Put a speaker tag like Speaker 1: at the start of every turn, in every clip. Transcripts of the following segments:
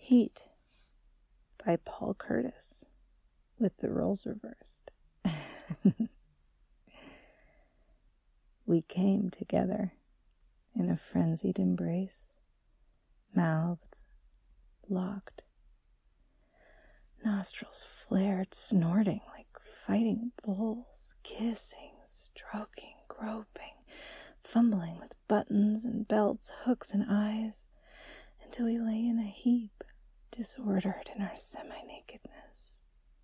Speaker 1: Heat by Paul Curtis, with the roles reversed. We came together in a frenzied embrace, mouthed, locked, nostrils flared, snorting like fighting bulls, kissing, stroking, groping, fumbling with buttons and belts, hooks and eyes, until we lay in a heap, disordered in our semi-nakedness.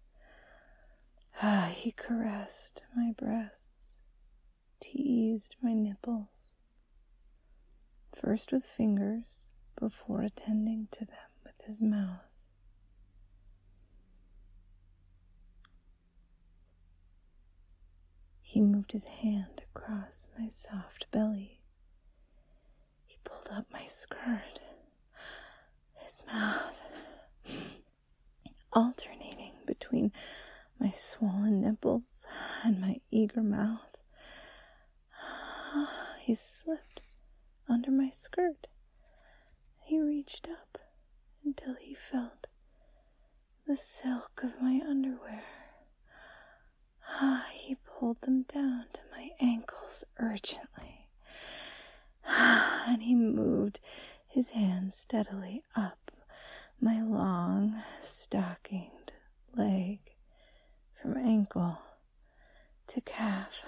Speaker 1: He caressed my breasts, teased my nipples, first with fingers before attending to them with his mouth. He moved his hand across my soft belly. He pulled up my skirt, his mouth alternating between my swollen nipples and my eager mouth. He slipped under my skirt. He reached up until he felt the silk of my underwear. He pulled them down to my ankles urgently, and he moved his hand steadily up my long, stockinged leg from ankle to calf,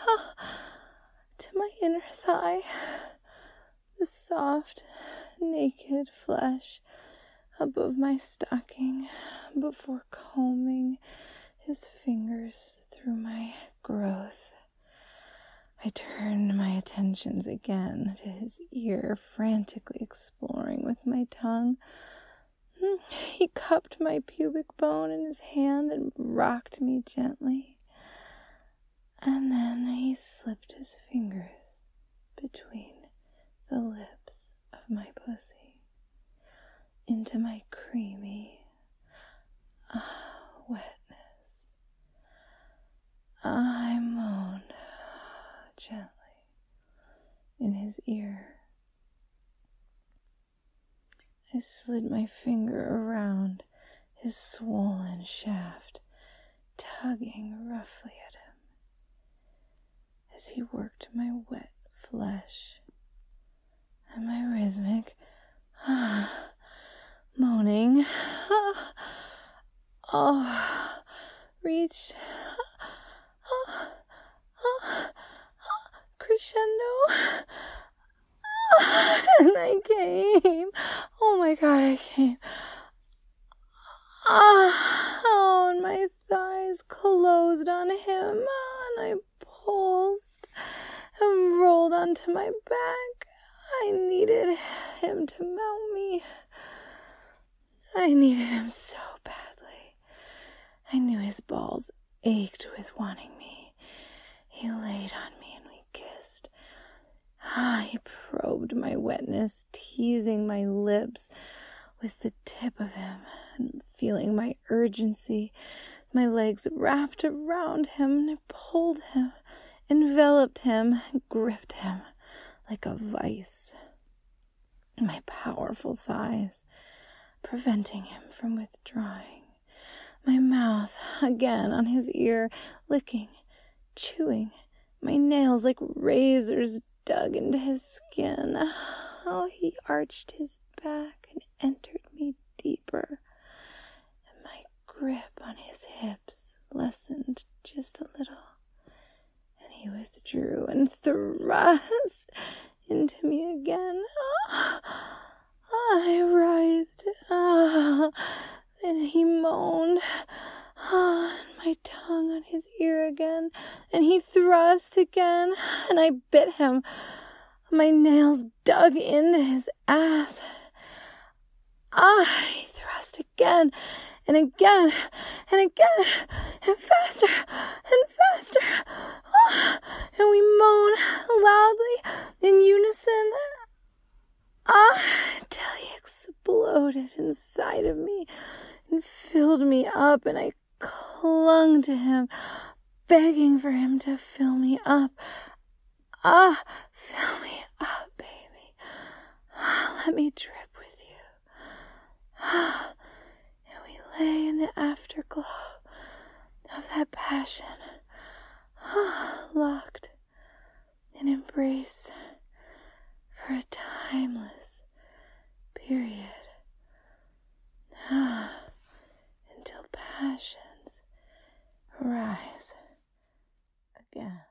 Speaker 1: to my inner thigh, the soft, naked flesh above my stocking, before combing his fingers through my growth. I turned my attentions again to his ear, frantically exploring with my tongue. He cupped my pubic bone in his hand and rocked me gently. And then he slipped his fingers between the lips of my pussy into my creamy wetness. I moaned gently in his ear. I slid my finger around his swollen shaft, tugging roughly at him as he worked my wet flesh, and my rhythmic moaning reached crescendo, and I came. Oh my God, I came. And my thighs closed on him, and I pulsed and rolled onto my back. I needed him to mount me. I needed him so badly. I knew his balls ached with wanting me. He laid on me and we kissed. He probed my wetness, teasing my lips with the tip of him, and feeling my urgency. My legs wrapped around him, and I pulled him, enveloped him, gripped him like a vice. My powerful thighs preventing him from withdrawing. My mouth again on his ear, licking, chewing, my nails like razors dug into his skin. He arched his back and entered me deeper, and my grip on his hips lessened just a little, and he withdrew and thrust into me again. I writhed, and he moaned, and my tongue on his ear again, and he thrust again, and I bit him. My nails dug into his ass. He thrust again, and again, and again, and faster, and faster. And we moaned loudly in unison, until he exploded inside of me and filled me up, and I clung to him, begging for him to fill me up. Fill me up, baby. Let me drip with you. And we lay in the afterglow of that passion, locked in embrace for a timeless period, until passions rise again.